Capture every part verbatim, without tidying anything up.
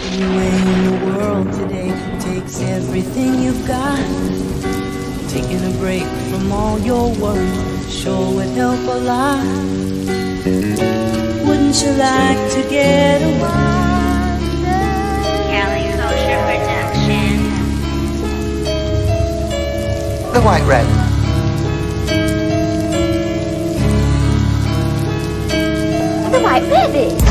Anyway in the world today takes everything you've got. Taking a break from all your worries sure would help a lot. Wouldn't you like to get a wonder? Cali Culture Production. The White Red. The White Rabbit.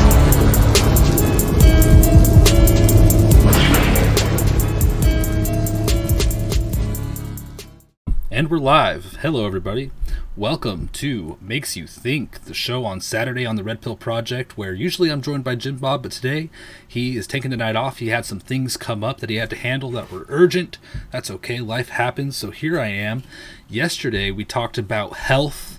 And we're live. Hello, everybody. Welcome to Makes You Think, the show on Saturday on the Red Pill Project, where usually I'm joined by Jim Bob, but today he is taking the night off. He had some things come up that he had to handle that were urgent. That's okay. Life happens. So here I am. Yesterday, we talked about health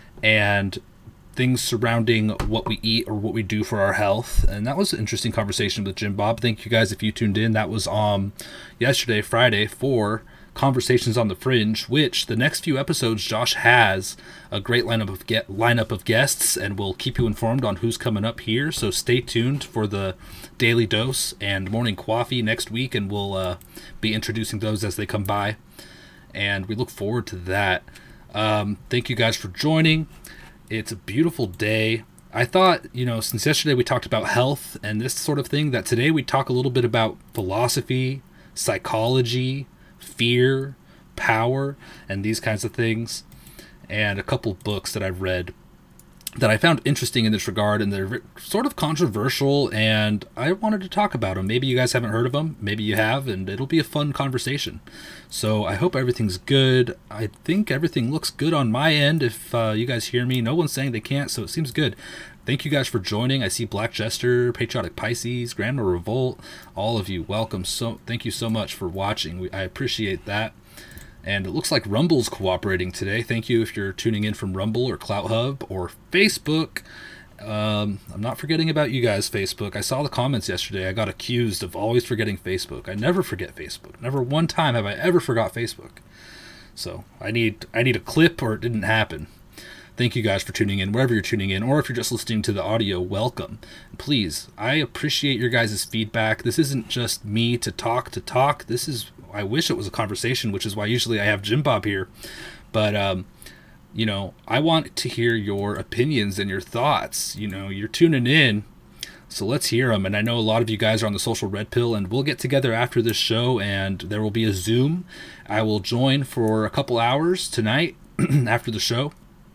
and things surrounding what we eat or what we do for our health, and that was an interesting conversation with Jim Bob. Thank you guys if you tuned in. That was um yesterday, Friday, for Conversations on the Fringe, which the next few episodes Josh has a great lineup of get lineup of guests, and we'll keep you informed on who's coming up here. So stay tuned for the Daily Dose and Morning Coffee next week, and we'll uh, be introducing those as they come by, and we look forward to that. Um, thank you guys for joining. It's a beautiful day. I thought, you know, since yesterday we talked about health and this sort of thing, that today we talk a little bit about philosophy, psychology, fear, power, and these kinds of things, and a couple of books that I've read that I found interesting in this regard, and they're sort of controversial, and I wanted to talk about them. Maybe you guys haven't heard of them, maybe you have, and it'll be a fun conversation. So I hope everything's good. I think everything looks good on my end. If uh, you guys hear me, no one's saying they can't, so it seems good. Thank you guys for joining. I see Black Jester, Patriotic Pisces, Grandma Revolt, all of you, welcome. So thank you so much for watching. We, I appreciate that. And it looks like Rumble's cooperating today. Thank you if you're tuning in from Rumble or CloutHub or Facebook. Um, I'm not forgetting about you guys, Facebook. I saw the comments yesterday. I got accused of always forgetting Facebook. I never forget Facebook. Never one time have I ever forgot Facebook. So I need I need a clip, or it didn't happen. Thank you guys for tuning in, wherever you're tuning in, or if you're just listening to the audio, welcome. Please, I appreciate your guys' feedback. This isn't just me to talk to talk. This is, I wish it was a conversation, which is why usually I have Jim Bob here. But, um, you know, I want to hear your opinions and your thoughts. You know, you're tuning in, so let's hear them. And I know a lot of you guys are on the Social Red Pill, and we'll get together after this show, and there will be a Zoom. I will join for a couple hours tonight after the show.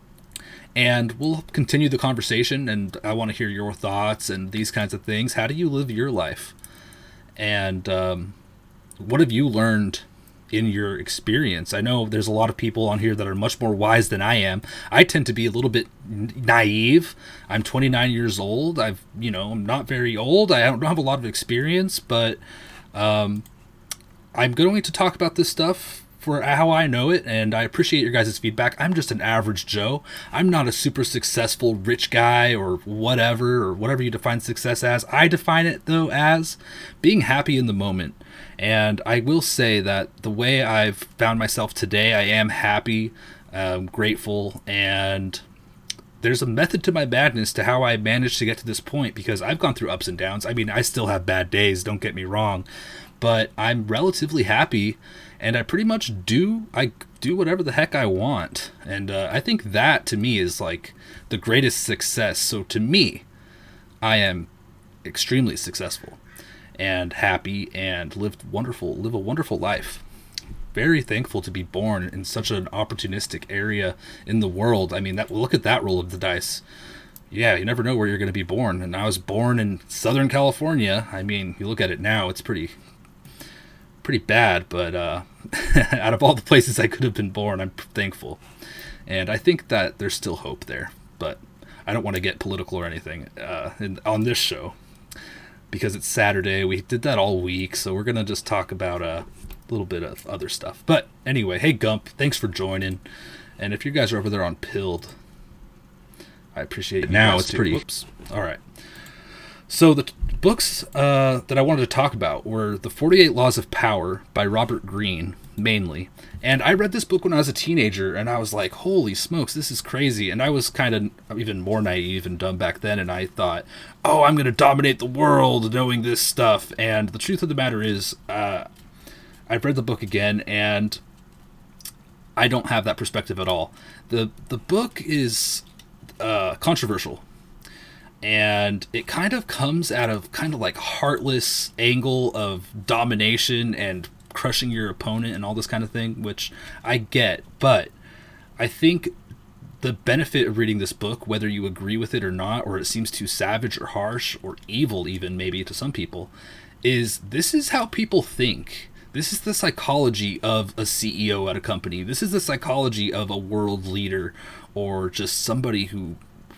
And we'll continue the conversation, and I want to hear your thoughts and these kinds of things. How do you live your life? And um, what have you learned in your experience? I know there's a lot of people on here that are much more wise than I am. I tend to be a little bit naive. I'm twenty-nine years old. I've, you know, I'm not very old. I don't have a lot of experience, but um, I'm going to talk about this stuff for how I know it, and I appreciate your guys' feedback. I'm just an average Joe. I'm not a super successful rich guy or whatever, or whatever you define success as. I define it, though, as being happy in the moment. And I will say that the way I've found myself today, I am happy, um, grateful, and there's a method to my madness to how I managed to get to this point, because I've gone through ups and downs. I mean, I still have bad days, don't get me wrong, but I'm relatively happy. And I pretty much do, I do whatever the heck I want. And uh, I think that, to me, is like the greatest success. So to me, I am extremely successful and happy and lived wonderful, live a wonderful life. Very thankful to be born in such an opportunistic area in the world. I mean, that look at that roll of the dice. Yeah, you never know where you're going to be born. And I was born in Southern California. I mean, you look at it now, it's pretty... pretty bad, but uh, out of all the places I could have been born, I'm thankful. And I think that there's still hope there, but I don't want to get political or anything uh, in, on this show, because it's Saturday. We did that all week, so we're going to just talk about a little bit of other stuff. But anyway, hey Gump, thanks for joining. And if you guys are over there on Pilled, I appreciate it. Now it's too. Pretty... Whoops. All right. So the t- books uh, that I wanted to talk about were The forty-eight Laws of Power by Robert Greene, mainly. And I read this book when I was a teenager, and I was like, holy smokes, this is crazy. And I was kind of even more naive and dumb back then, and I thought, oh, I'm going to dominate the world knowing this stuff. And the truth of the matter is, uh, I've read the book again, and I don't have that perspective at all. The, the book is uh, controversial. And it kind of comes out of kind of like heartless angle of domination and crushing your opponent and all this kind of thing, which I get. But I think the benefit of reading this book, whether you agree with it or not, or it seems too savage or harsh or evil even maybe to some people, is this is how people think. This is the psychology of a C E O at a company. This is the psychology of a world leader or just somebody who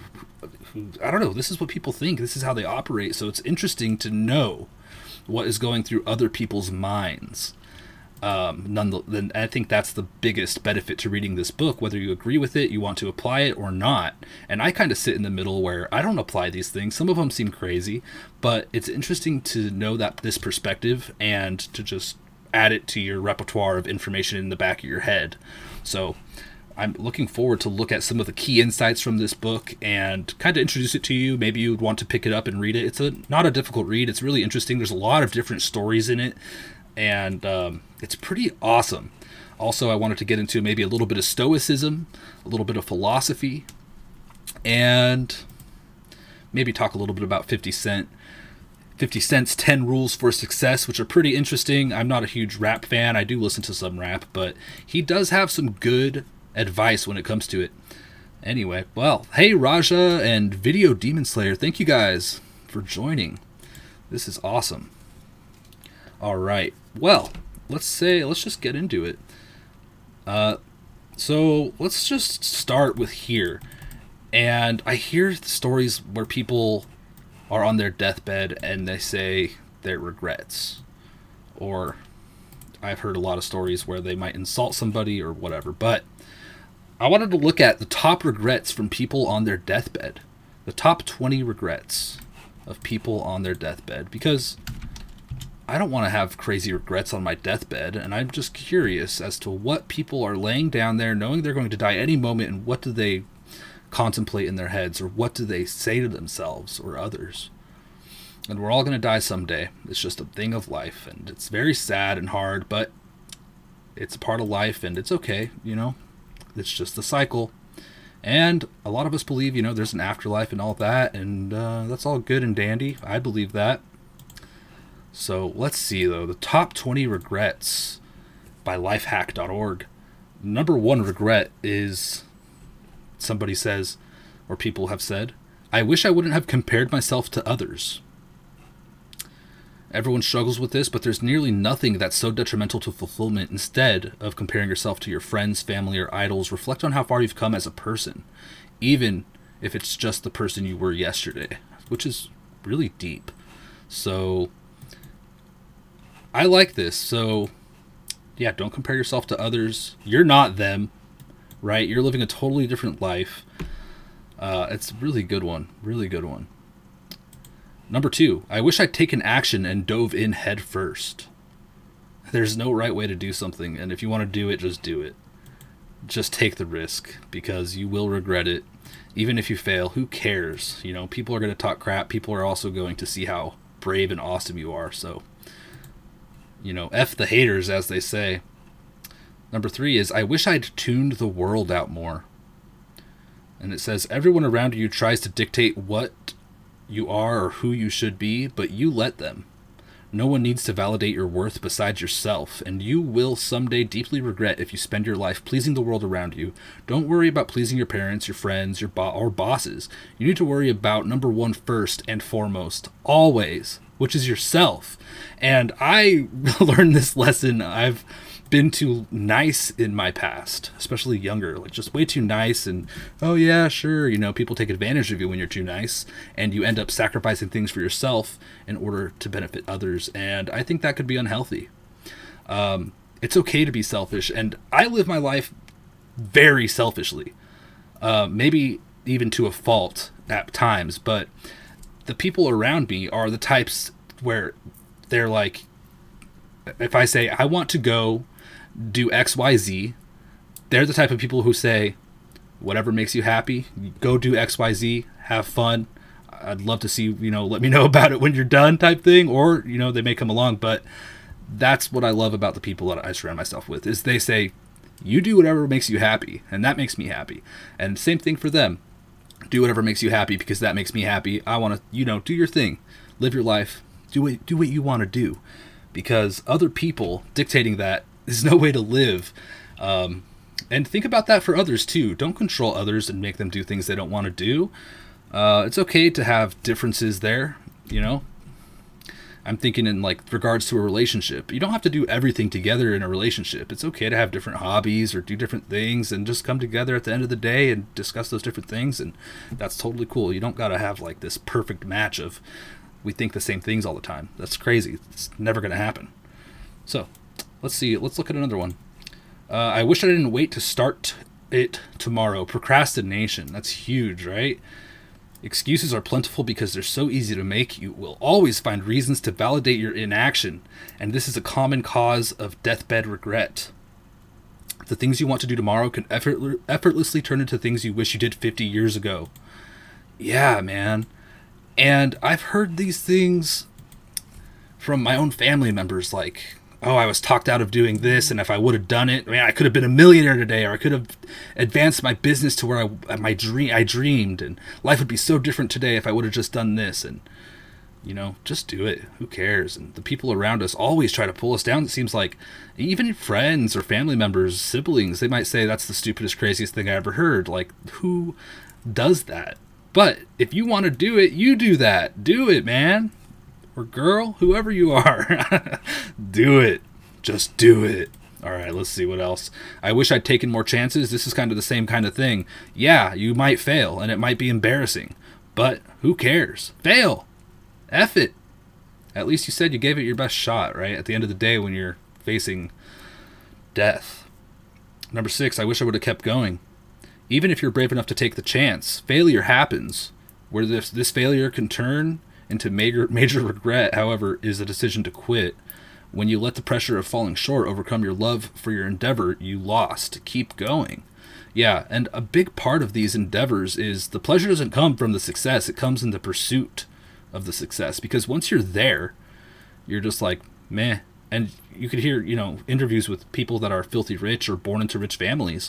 I don't know, this is what people think. This is how they operate. So it's interesting to know what is going through other people's minds. Um, none, then I think that's the biggest benefit to reading this book, whether you agree with it, you want to apply it or not. And I kind of sit in the middle where I don't apply these things. Some of them seem crazy, but it's interesting to know that this perspective and to just add it to your repertoire of information in the back of your head. So I'm looking forward to look at some of the key insights from this book and kind of introduce it to you. Maybe you would want to pick it up and read it. It's a not a difficult read. It's really interesting. There's a lot of different stories in it, and um, it's pretty awesome. Also, I wanted to get into maybe a little bit of stoicism, a little bit of philosophy, and maybe talk a little bit about fifty Cent. fifty Cent's ten Rules for Success, which are pretty interesting. I'm not a huge rap fan. I do listen to some rap, but he does have some good advice when it comes to it. Anyway, well, hey Raja and Video Demon Slayer, thank you guys for joining. This is awesome. All right, well, let's say let's just get into it. Uh, so let's just start with here. And I hear stories where people are on their deathbed and they say their regrets, or I've heard a lot of stories where they might insult somebody or whatever, but I wanted to look at the top regrets from people on their deathbed. The top twenty regrets of people on their deathbed. Because I don't want to have crazy regrets on my deathbed. And I'm just curious as to what people are laying down there knowing they're going to die any moment. And what do they contemplate in their heads? Or what do they say to themselves or others? And we're all going to die someday. It's just a thing of life. And it's very sad and hard. But it's a part of life. And it's okay, you know. It's just the cycle. And a lot of us believe, you know, there's an afterlife and all that. And uh, that's all good and dandy. I believe that. So let's see, though. The top twenty regrets by lifehack dot org. Number one regret is somebody says, or people have said, I wish I wouldn't have compared myself to others. Everyone struggles with this, but there's nearly nothing that's so detrimental to fulfillment. Instead of comparing yourself to your friends, family, or idols, reflect on how far you've come as a person, even if it's just the person you were yesterday, which is really deep. So I like this. So yeah, don't compare yourself to others. You're not them, right? You're living a totally different life. Uh, it's a really good one. Really good one. Number two, I wish I'd taken action and dove in head first. There's no right way to do something, and if you want to do it, just do it. Just take the risk, because you will regret it. Even if you fail, who cares? You know, people are going to talk crap. People are also going to see how brave and awesome you are. So, you know, F the haters, as they say. Number three is, I wish I'd tuned the world out more. And it says, everyone around you tries to dictate what you are or who you should be, but you let them. No one needs to validate your worth besides yourself, and you will someday deeply regret if you spend your life pleasing the world around you. Don't worry about pleasing your parents, your friends, your bo- or bosses. You need to worry about number one first and foremost, always, which is yourself. And I learned this lesson. I've been too nice in my past, especially younger, like just way too nice. And oh yeah, sure, you know, people take advantage of you when you're too nice, and you end up sacrificing things for yourself in order to benefit others. And I think that could be unhealthy. Um, it's okay to be selfish, and I live my life very selfishly, uh, maybe even to a fault at times, but the people around me are the types where they're like, if I say I want to go do X, Y, Z. They're the type of people who say, whatever makes you happy, go do X, Y, Z, have fun. I'd love to see, you know, let me know about it when you're done type thing, or, you know, they may come along. But that's what I love about the people that I surround myself with, is they say, you do whatever makes you happy, and that makes me happy. And same thing for them. Do whatever makes you happy, because that makes me happy. I want to, you know, do your thing. Live your life. Do what, do what you want to do. Because other people dictating that is no way to live. Um, and think about that for others, too. Don't control others and make them do things they don't want to do. Uh, it's okay to have differences there, you know. I'm thinking in like regards to a relationship. You don't have to do everything together in a relationship. It's okay to have different hobbies or do different things and just come together at the end of the day and discuss those different things. And that's totally cool. You don't got to have like this perfect match of we think the same things all the time. That's crazy. It's never going to happen. So let's see. Let's look at another one. Uh, I wish I didn't wait to start it tomorrow. Procrastination. That's huge, right? Excuses are plentiful because they're so easy to make. You will always find reasons to validate your inaction, and this is a common cause of deathbed regret. The things you want to do tomorrow can effort- effortlessly turn into things you wish you did fifty years ago. Yeah, man. And I've heard these things from my own family members, like, oh, I was talked out of doing this, and if I would have done it, I mean, I could have been a millionaire today, or I could have advanced my business to where I my dream I dreamed, and life would be so different today if I would have just done this. And, you know, just do it. Who cares? And the people around us always try to pull us down. It seems like even friends or family members, siblings, they might say that's the stupidest, craziest thing I ever heard. Like, who does that? But if you want to do it, you do that. Do it, man. Or girl, whoever you are. Do it. Just do it. All right, let's see what else. I wish I'd taken more chances. This is kind of the same kind of thing. Yeah, you might fail, and it might be embarrassing. But who cares? Fail. F it. At least you said you gave it your best shot, right? At the end of the day when you're facing death. Number six, I wish I would have kept going. Even if you're brave enough to take the chance, failure happens. Where this, this failure can turn into major major regret, however, is a decision to quit. When you let the pressure of falling short overcome your love for your endeavor, you lost. Keep going. Yeah, and a big part of these endeavors is the pleasure doesn't come from the success. It comes in the pursuit of the success. Because once you're there, you're just like, meh. And you could hear, you know, interviews with people that are filthy rich or born into rich families.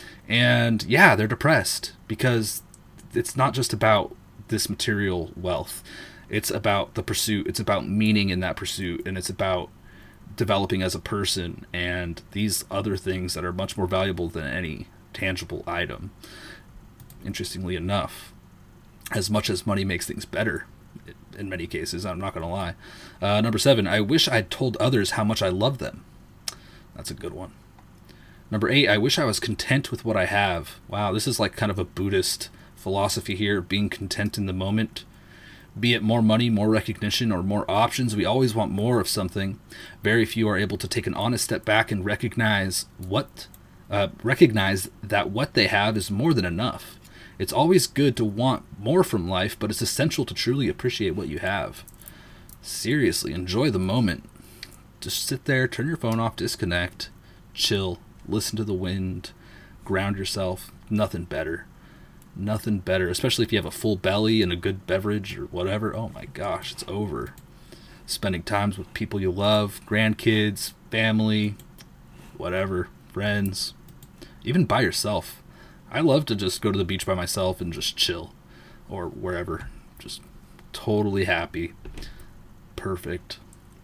And yeah, they're depressed because it's not just about this material wealth. It's about the pursuit. It's about meaning in that pursuit. And it's about developing as a person and these other things that are much more valuable than any tangible item. Interestingly enough, as much as money makes things better, in many cases, I'm not going to lie. Uh, number seven, I wish I'd told others how much I love them. That's a good one. Number eight, I wish I was content with what I have. Wow, this is like kind of a Buddhist philosophy here, being content in the moment. Be it more money, more recognition, or more options, we always want more of something. Very few are able to take an honest step back and recognize what, uh, recognize that what they have is more than enough. It's always good to want more from life, but it's essential to truly appreciate what you have. Seriously, enjoy the moment. Just sit there, turn your phone off, disconnect, chill, listen to the wind, ground yourself. Nothing better. Nothing better, especially if you have a full belly and a good beverage or whatever. Oh my gosh, it's over. Spending times with people you love, grandkids, family, whatever, friends, even by yourself. I love to just go to the beach by myself and just chill, or wherever. Just totally happy. Perfect.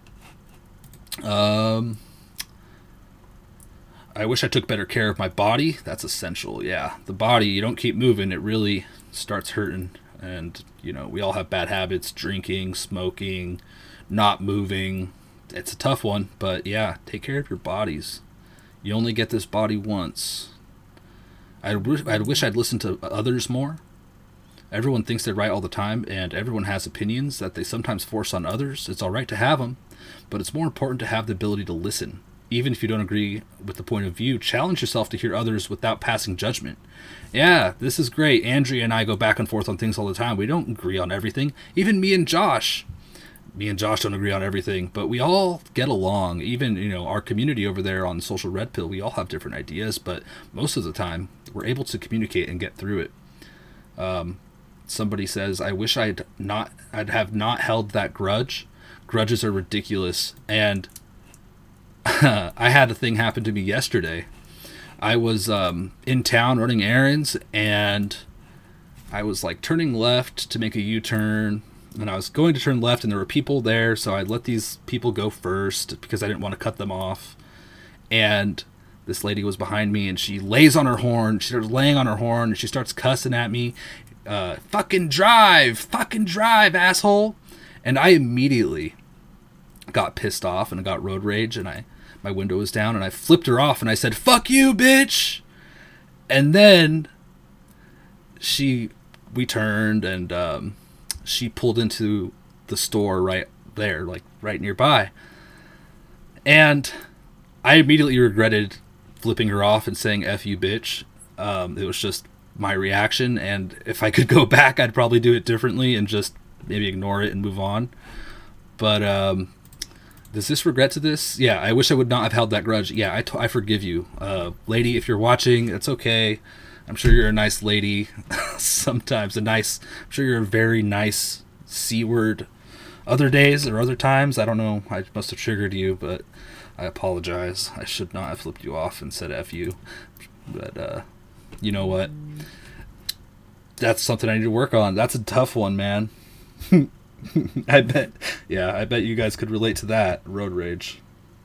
Um... I wish I took better care of my body. That's essential, yeah. The body, you don't keep moving, it really starts hurting. And, you know, we all have bad habits, drinking, smoking, not moving. It's a tough one, but yeah, take care of your bodies. You only get this body once. I wish, I wish I'd listened to others more. Everyone thinks they're right all the time, and everyone has opinions that they sometimes force on others. It's all right to have them, but it's more important to have the ability to listen. Even if you don't agree with the point of view, challenge yourself to hear others without passing judgment. Yeah, this is great. Andrea and I go back and forth on things all the time. We don't agree on everything. Even me and Josh, me and Josh don't agree on everything, but we all get along. Even, you know, our community over there on Social Red Pill, we all have different ideas, but most of the time we're able to communicate and get through it. Um, somebody says, I wish I'd not, I'd have not held that grudge. Grudges are ridiculous. And I had a thing happen to me yesterday. I was um, in town running errands, and I was like turning left to make a U-turn, and I was going to turn left, and there were people there, so I let these people go first because I didn't want to cut them off. And this lady was behind me, and she lays on her horn. She starts laying on her horn, and she starts cussing at me. Uh, fucking drive! Fucking drive, asshole! And I immediately got pissed off and got road rage, and I my window was down, and I flipped her off, and I said, fuck you, bitch! And then she, we turned, and um, she pulled into the store right there, like right nearby. And I immediately regretted flipping her off and saying F you, bitch. Um, it was just my reaction, and if I could go back, I'd probably do it differently and just maybe ignore it and move on. But um, does this regret to this? Yeah, I wish I would not have held that grudge. Yeah, I, t- I forgive you. Uh, lady, if you're watching, it's okay. I'm sure you're a nice lady. Sometimes a nice, I'm sure you're a very nice C-word. Other days or other times, I don't know. I must have triggered you, but I apologize. I should not have flipped you off and said F you. But uh, you know what? That's something I need to work on. That's a tough one, man. I bet, yeah, I bet you guys could relate to that. Road rage.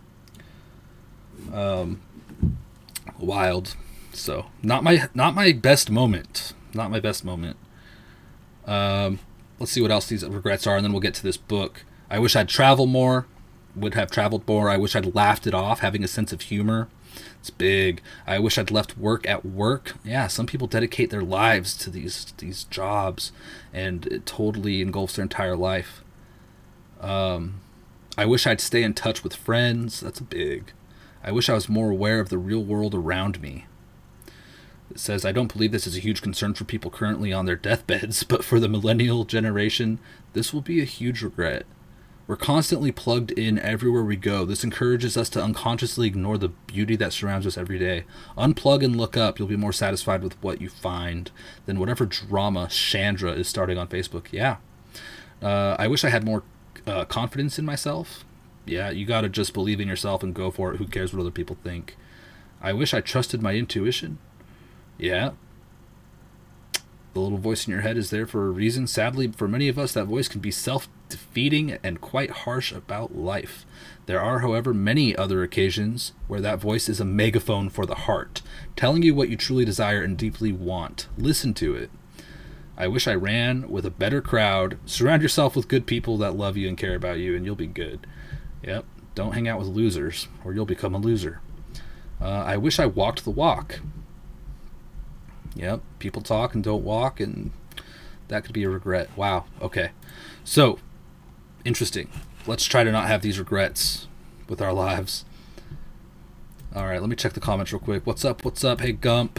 Um, wild. So, not my, not my best moment. Not my best moment. Um, let's see what else these regrets are, and then we'll get to this book. I wish I'd traveled more. Would have traveled more. I wish I'd laughed it off, having a sense of humor. It's big. I wish I'd left work at work. Yeah, some people dedicate their lives to these these jobs, and it totally engulfs their entire life. Um, I wish I'd stay in touch with friends. That's big. I wish I was more aware of the real world around me. It says, I don't believe this is a huge concern for people currently on their deathbeds, but for the millennial generation, this will be a huge regret. We're constantly plugged in everywhere we go. This encourages us to unconsciously ignore the beauty that surrounds us every day. Unplug and look up. You'll be more satisfied with what you find than whatever drama Chandra is starting on Facebook. Yeah. Uh, I wish I had more uh, confidence in myself. Yeah, you got to just believe in yourself and go for it. Who cares what other people think? I wish I trusted my intuition. Yeah. The little voice in your head is there for a reason. Sadly, for many of us, that voice can be self-defeating and quite harsh about life. There are, however, many other occasions where that voice is a megaphone for the heart, telling you what you truly desire and deeply want. Listen to it. I wish I ran with a better crowd. Surround yourself with good people that love you and care about you, and you'll be good. Yep. Don't hang out with losers, or you'll become a loser. Uh, I wish I walked the walk. Yep, people talk and don't walk, and that could be a regret. Wow, okay. So, interesting. Let's try to not have these regrets with our lives. All right, let me check the comments real quick. What's up, what's up? Hey, Gump.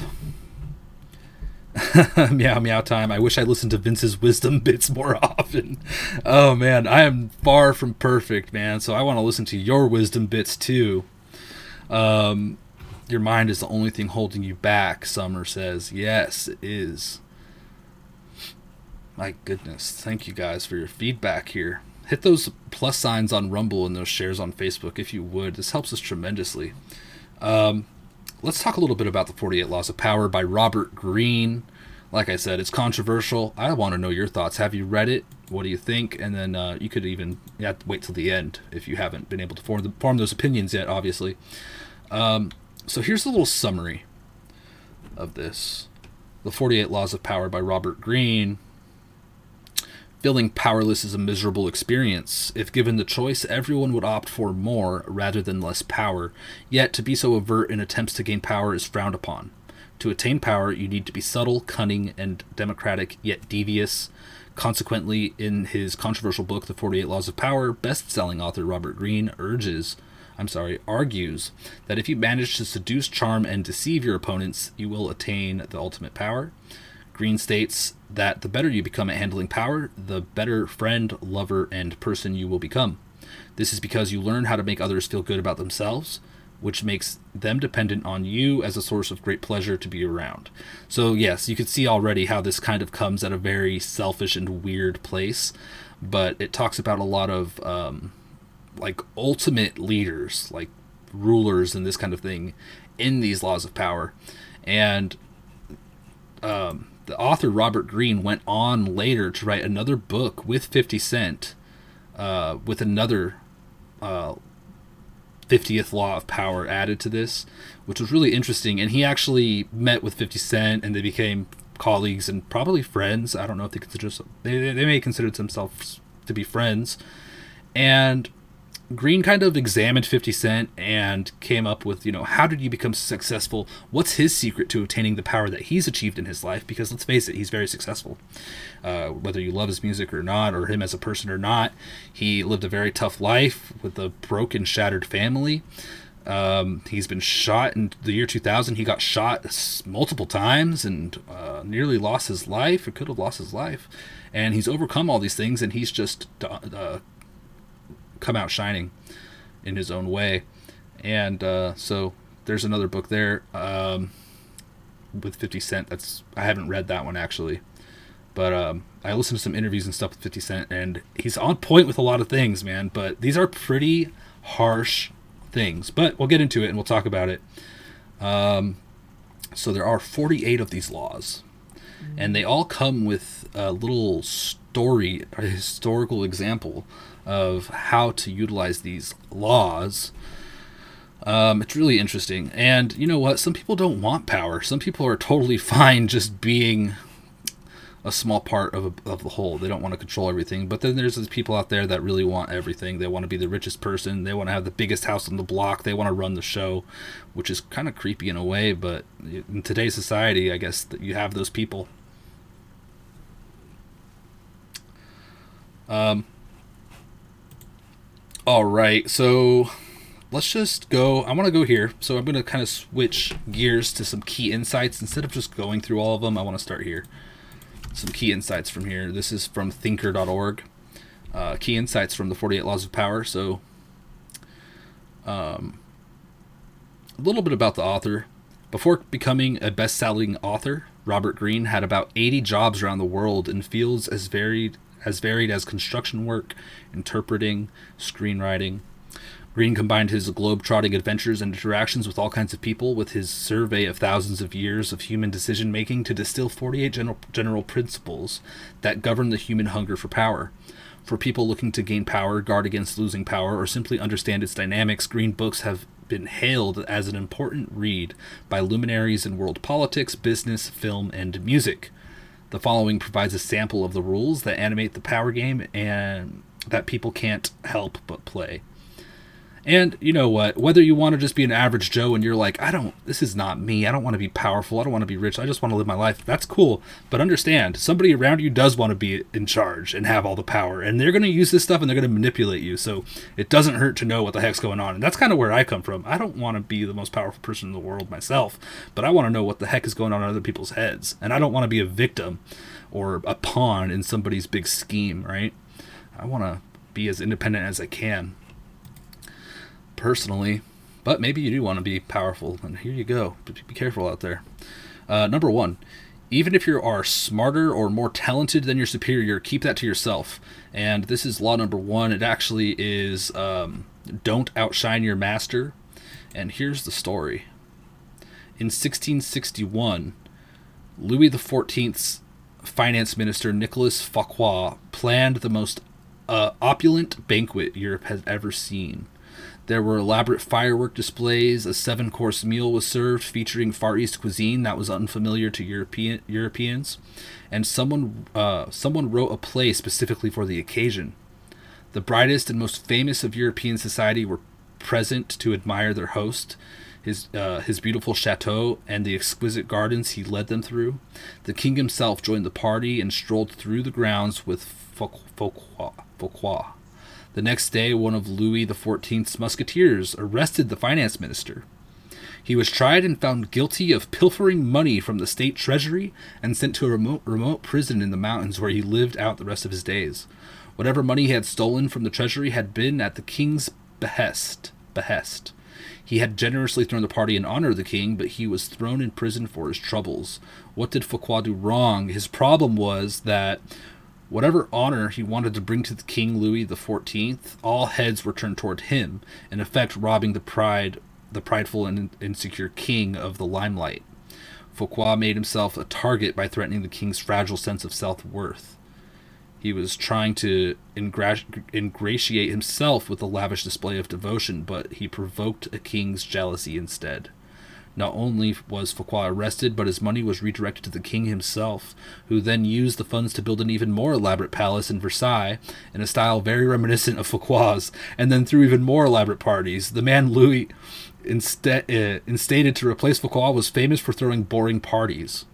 Meow, meow time. I wish I listened to Vince's wisdom bits more often. Oh, man, I am far from perfect, man, so I want to listen to your wisdom bits, too. Um... Your mind is the only thing holding you back, Summer says. Yes, it is. My goodness. Thank you guys for your feedback here. Hit those plus signs on Rumble and those shares on Facebook if you would. This helps us tremendously. Um, let's talk a little bit about the forty-eight Laws of Power by Robert Greene. Like I said, it's controversial. I want to know your thoughts. Have you read it? What do you think? And then uh, you could even you have to wait till the end if you haven't been able to form, the, form those opinions yet, obviously. Um... So here's a little summary of this. The forty-eight Laws of Power by Robert Greene. Feeling powerless is a miserable experience. If given the choice, everyone would opt for more rather than less power. Yet to be so overt in attempts to gain power is frowned upon. To attain power, you need to be subtle, cunning, and democratic, yet devious. Consequently, in his controversial book, The forty-eight Laws of Power, best-selling author Robert Greene urges... I'm sorry, argues that if you manage to seduce, charm, and deceive your opponents, you will attain the ultimate power. Green states that the better you become at handling power, the better friend, lover, and person you will become. This is because you learn how to make others feel good about themselves, which makes them dependent on you as a source of great pleasure to be around. So yes, you can see already how this kind of comes at a very selfish and weird place, but it talks about a lot of um, like ultimate leaders, like rulers and this kind of thing in these laws of power. And um, the author Robert Greene went on later to write another book with fifty Cent, uh, with another uh, fiftieth law of power added to this, which was really interesting. And he actually met with fifty Cent, and they became colleagues and probably friends. I don't know if they consider they they may consider themselves to be friends. And Greene kind of examined fifty Cent and came up with, you know, how did you become successful? What's his secret to attaining the power that he's achieved in his life? Because let's face it, he's very successful. Uh, whether you love his music or not, or him as a person or not, he lived a very tough life with a broken, shattered family. Um, he's been shot in the year two thousand. He got shot multiple times and uh, nearly lost his life, or could have lost his life. And he's overcome all these things, and he's just uh, come out shining in his own way. And uh, so there's another book there um, with fifty Cent. That's I haven't read that one actually, but um, I listened to some interviews and stuff with fifty Cent, and he's on point with a lot of things, man. But these are pretty harsh things. But we'll get into it and we'll talk about it. Um, so there are forty-eight of these laws, and they all come with a little story, a historical example of how to utilize these laws. Um, it's really interesting. And you know what? Some people don't want power. Some people are totally fine just being a small part of, a, of the whole. They don't want to control everything. But then there's these people out there that really want everything. They want to be the richest person. They want to have the biggest house on the block. They want to run the show, which is kind of creepy in a way. But in today's society, I guess that you have those people. Um, all right, so let's just go. I want to go here. So I'm going to kind of switch gears to some key insights. Instead of just going through all of them, I want to start here. Some key insights from here. This is from thinker dot org. Uh, key insights from the forty-eight Laws of Power. So um, a little bit about the author. Before becoming a best-selling author, Robert Greene had about eighty jobs around the world in fields as varied as varied as construction work, interpreting, screenwriting. Greene combined his globe-trotting adventures and interactions with all kinds of people with his survey of thousands of years of human decision-making to distill forty-eight general, general principles that govern the human hunger for power. For people looking to gain power, guard against losing power, or simply understand its dynamics, Greene books have been hailed as an important read by luminaries in world politics, business, film, and music. The following provides a sample of the rules that animate the power game and that people can't help but play. And you know what? Whether you want to just be an average Joe and you're like, I don't, this is not me. I don't want to be powerful. I don't want to be rich. I just want to live my life. That's cool. But understand, somebody around you does want to be in charge and have all the power. And they're going to use this stuff and they're going to manipulate you. So it doesn't hurt to know what the heck's going on. And that's kind of where I come from. I don't want to be the most powerful person in the world myself, but I want to know what the heck is going on in other people's heads. And I don't want to be a victim or a pawn in somebody's big scheme, right? I want to be as independent as I can. Personally, but maybe you do want to be powerful, and here you go. But be careful out there. Uh, number one, even if you are smarter or more talented than your superior, keep that to yourself. And this is law number one. It actually is um, don't outshine your master. And here's the story. In sixteen sixty-one, Louis the fourteenth's finance minister, Nicolas Fouquet, planned the most uh, opulent banquet Europe has ever seen. There were elaborate firework displays, a seven-course meal was served featuring Far East cuisine that was unfamiliar to European Europeans, and someone uh, someone wrote a play specifically for the occasion. The brightest and most famous of European society were present to admire their host, his uh, his beautiful chateau, and the exquisite gardens he led them through. The king himself joined the party and strolled through the grounds with Fouquet. Fouquet. The next day, one of Louis the fourteenth's musketeers arrested the finance minister. He was tried and found guilty of pilfering money from the state treasury and sent to a remote, remote prison in the mountains where he lived out the rest of his days. Whatever money he had stolen from the treasury had been at the king's behest. behest. He had generously thrown the party in honor of the king, but he was thrown in prison for his troubles. What did Fuqua do wrong? His problem was that whatever honor he wanted to bring to the King Louis the Fourteenth, all heads were turned toward him, in effect robbing the pride, the prideful and insecure king of the limelight. Fuqua made himself a target by threatening the king's fragile sense of self-worth. He was trying to ingra- ingratiate himself with a lavish display of devotion, but he provoked a king's jealousy instead. Not only was Fuqua arrested, but his money was redirected to the king himself, who then used the funds to build an even more elaborate palace in Versailles, in a style very reminiscent of Fuqua's, and then threw even more elaborate parties. The man Louis insta- uh, instated to replace Fuqua was famous for throwing boring parties.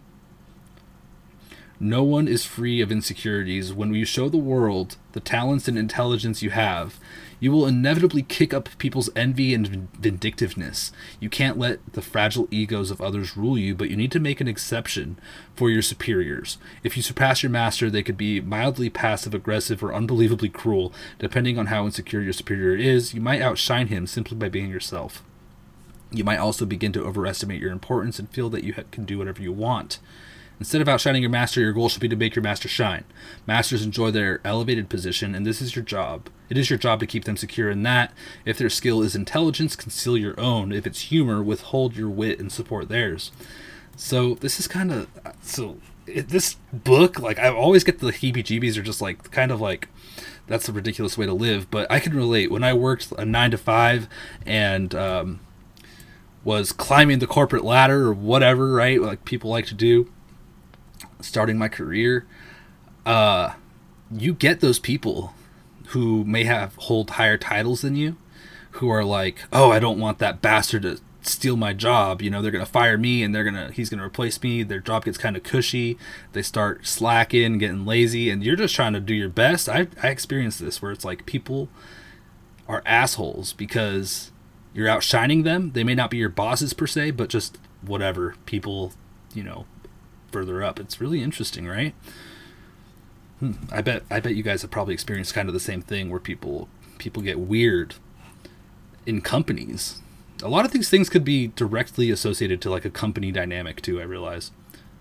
No one is free of insecurities. When you show the world the talents and intelligence you have, you will inevitably kick up people's envy and vindictiveness. You can't let the fragile egos of others rule you, but you need to make an exception for your superiors. If you surpass your master, they could be mildly passive-aggressive or unbelievably cruel. Depending on how insecure your superior is, you might outshine him simply by being yourself. You might also begin to overestimate your importance and feel that you can do whatever you want. Instead of outshining your master, your goal should be to make your master shine. Masters enjoy their elevated position, and this is your job. It is your job to keep them secure in that. If their skill is intelligence, conceal your own. If it's humor, withhold your wit and support theirs. So this is kind of... So it, this book, like, I always get the heebie-jeebies, are just like, kind of like, that's a ridiculous way to live. But I can relate. When I worked a nine to five and um, was climbing the corporate ladder or whatever, right, like people like to do, starting my career, uh, you get those people who may have hold higher titles than you, who are like, oh, I don't want that bastard to steal my job. You know, they're gonna fire me, and they're gonna he's gonna replace me. Their job gets kind of cushy. They start slacking, getting lazy, and you're just trying to do your best. I I experienced this where it's like people are assholes because you're outshining them. They may not be your bosses per se, but just whatever people, you know, further up. It's really interesting, right? Hmm. I bet I bet you guys have probably experienced kind of the same thing where people people get weird in companies. A lot of these things could be directly associated to like a company dynamic too, I realize.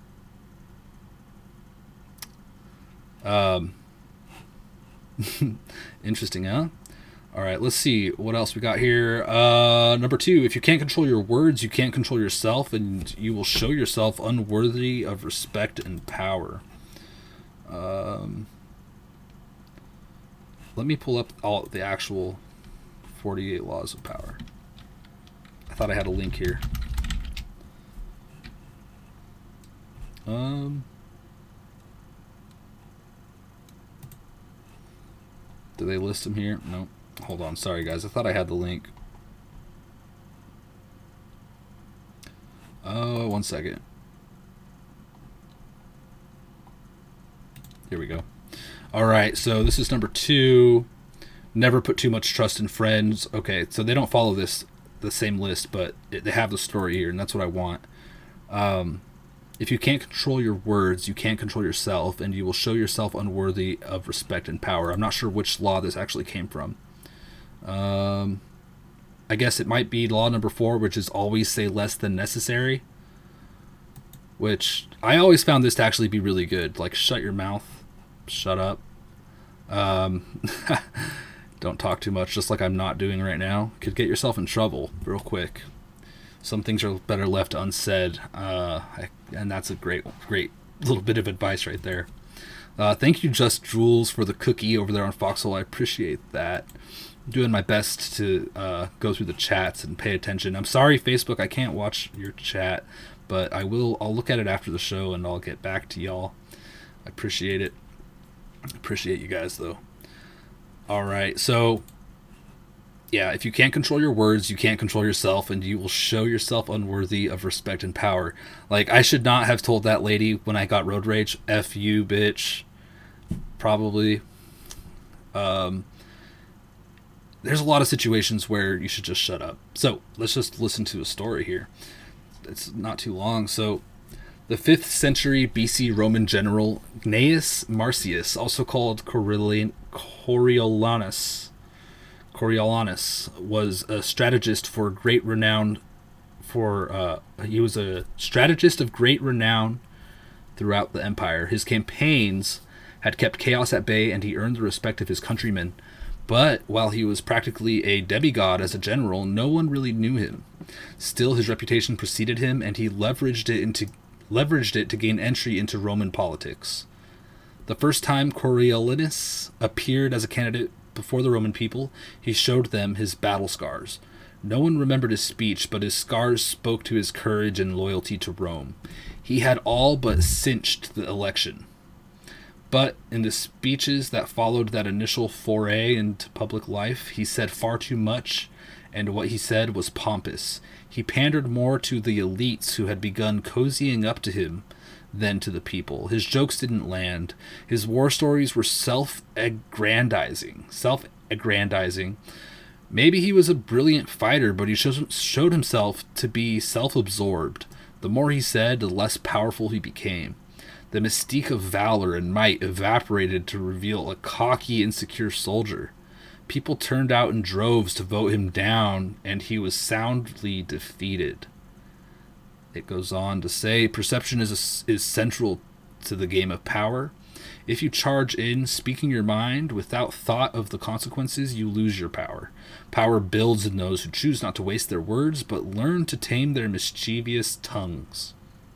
Um interesting, huh? All right, let's see what else we got here. Uh, number two, if you can't control your words, you can't control yourself, and you will show yourself unworthy of respect and power. Um, let me pull up all the actual forty-eight laws of power. I thought I had a link here. Um, do they list them here? Nope. Hold on, sorry guys. I thought I had the link. Oh, one second. Here we go. All right, so this is number two. Never put too much trust in friends. Okay, so they don't follow this the same list, but it, they have the story here, and that's what I want. Um, if you can't control your words, you can't control yourself, and you will show yourself unworthy of respect and power. I'm not sure which law this actually came from. Um, I guess it might be law number four, which is always say less than necessary. Which I always found this to actually be really good. Like, shut your mouth, shut up. Um, don't talk too much, just like I'm not doing right now. Could get yourself in trouble real quick. Some things are better left unsaid, uh, I, and that's a great, great little bit of advice right there. Uh, thank you, Just Jules, for the cookie over there on Foxhole. I appreciate that. Doing my best to uh, go through the chats and pay attention. I'm sorry, Facebook, I can't watch your chat, but I will. I'll look at it after the show and I'll get back to y'all. I appreciate it. Appreciate you guys, though. All right, so yeah, if you can't control your words, you can't control yourself, and you will show yourself unworthy of respect and power. Like, I should not have told that lady when I got road rage, F you, bitch. Probably. Um. there's a lot of situations where you should just shut up. So let's just listen to a story here. It's not too long. So the fifth century B C Roman general Gnaeus Marcius, also called Coriolan- Coriolanus, Coriolanus, was a strategist for great renown. For uh, he was a strategist of great renown throughout the empire. His campaigns had kept chaos at bay, and he earned the respect of his countrymen. But while he was practically a demigod as a general, no one really knew him. Still, his reputation preceded him, and he leveraged it into leveraged it to gain entry into Roman politics. The first time Coriolanus appeared as a candidate before the Roman people, he showed them his battle scars. No one remembered his speech, but his scars spoke to his courage and loyalty to Rome. He had all but cinched the election. But in the speeches that followed that initial foray into public life, he said far too much, and what he said was pompous. He pandered more to the elites who had begun cozying up to him than to the people. His jokes didn't land. His war stories were self-aggrandizing. Self-aggrandizing. Maybe he was a brilliant fighter, but he showed himself to be self-absorbed. The more he said, the less powerful he became. The mystique of valor and might evaporated to reveal a cocky, insecure soldier. People turned out in droves to vote him down, and he was soundly defeated. It goes on to say, perception is, a, is central to the game of power. If you charge in, speaking your mind, without thought of the consequences, you lose your power. Power builds in those who choose not to waste their words, but learn to tame their mischievous tongues.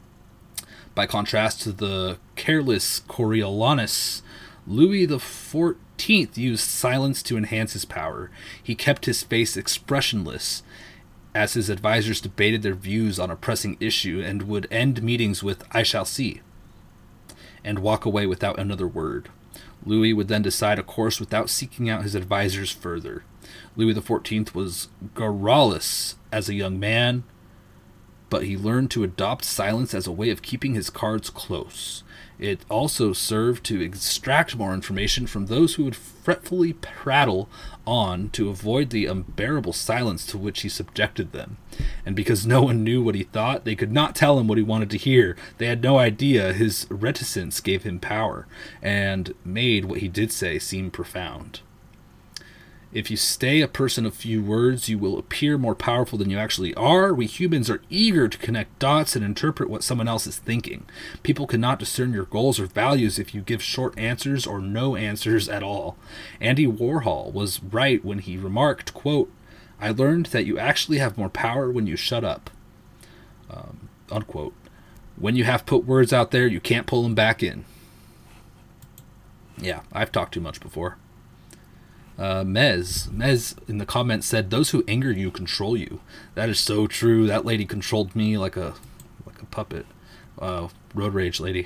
By contrast to the careless Coriolanus, Louis the Fourteenth used silence to enhance his power. He kept his face expressionless as his advisors debated their views on a pressing issue, and would end meetings with "I shall see," and walk away without another word. Louis would then decide a course without seeking out his advisors further. Louis the Fourteenth was garrulous as a young man, but he learned to adopt silence as a way of keeping his cards close. It also served to extract more information from those who would fretfully prattle on to avoid the unbearable silence to which he subjected them. And because no one knew what he thought, they could not tell him what he wanted to hear. They had no idea his reticence gave him power, and made what he did say seem profound. If you stay a person of few words, you will appear more powerful than you actually are. We humans are eager to connect dots and interpret what someone else is thinking. People cannot discern your goals or values if you give short answers or no answers at all. Andy Warhol was right when he remarked, quote, "I learned that you actually have more power when you shut up." Um, unquote. When you have put words out there, you can't pull them back in. Yeah, I've talked too much before. Uh, Mez, Mez in the comments said, "Those who anger you control you." That is so true. That lady controlled me like a like a puppet. Uh, road rage lady.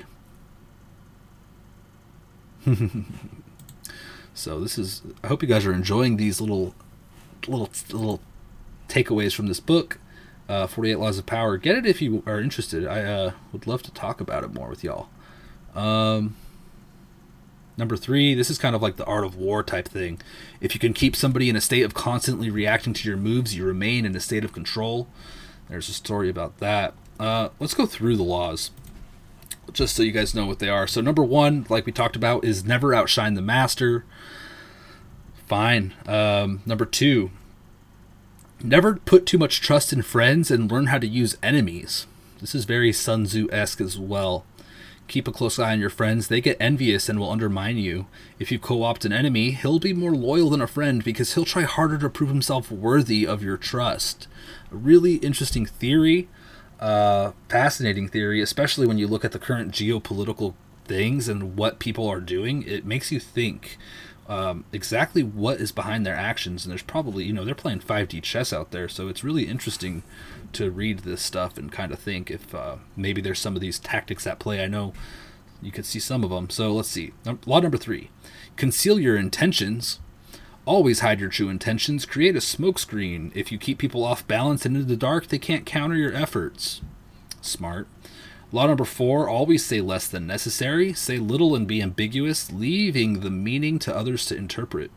So this is. I hope you guys are enjoying these little little little takeaways from this book. Uh, forty-eight Laws of Power. Get it if you are interested. I uh, would love to talk about it more with y'all. Um. Number three, this is kind of like the art of war type thing. If you can keep somebody in a state of constantly reacting to your moves, you remain in a state of control. There's a story about that. Uh, let's go through the laws, just so you guys know what they are. So number one, like we talked about, is never outshine the master. Fine. Um, number two, never put too much trust in friends and learn how to use enemies. This is very Sun Tzu-esque as well. Keep a close eye on your friends. They get envious and will undermine you. If you co-opt an enemy, he'll be more loyal than a friend because he'll try harder to prove himself worthy of your trust. A really interesting theory, uh, fascinating theory, especially when you look at the current geopolitical things and what people are doing. It makes you think um, exactly what is behind their actions. And there's probably, you know, they're playing five D chess out there, so it's really interesting to read this stuff and kind of think if uh, maybe there's some of these tactics at play. I know you could see some of them. So let's see. Law number three, conceal your intentions. Always hide your true intentions. Create a smokescreen. If you keep people off balance and in the dark, they can't counter your efforts. Smart. Law number four, always say less than necessary. Say little and be ambiguous, leaving the meaning to others to interpret.